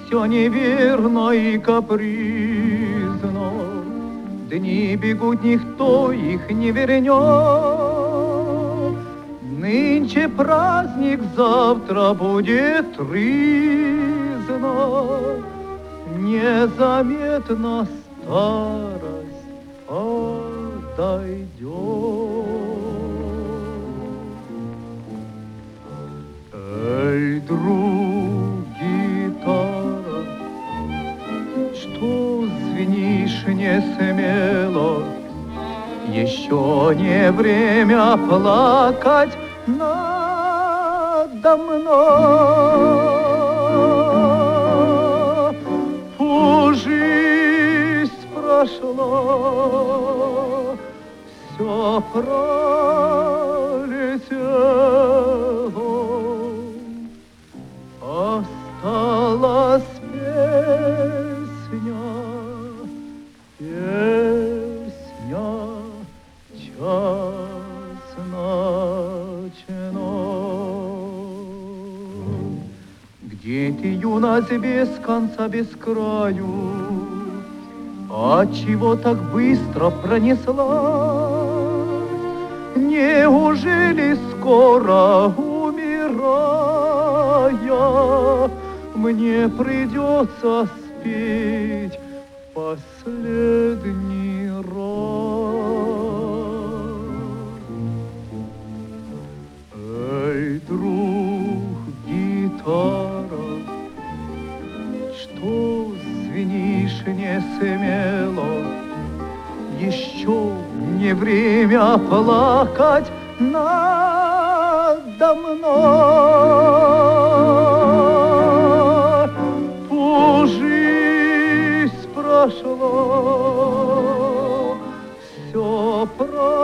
все неверно и капризно. Дни бегут, никто их не вернет. Нынче праздник, завтра будет тризна. Незаметно старость подойдет. Эй, друг, гитара, что звенишь не смело? Еще не время плакать надо мной. Жизнь прошла, все пролетело, осталась песня, песня час ночной. Где ты, юность, без конца, без краю? Отчего так быстро пронеслась? Неужели скоро, умирая, мне придется спеть последний раз? Эй, друг, гитара, что звенишь не смело? Еще не время плакать надо мной. Жизнь прошла, все прошло.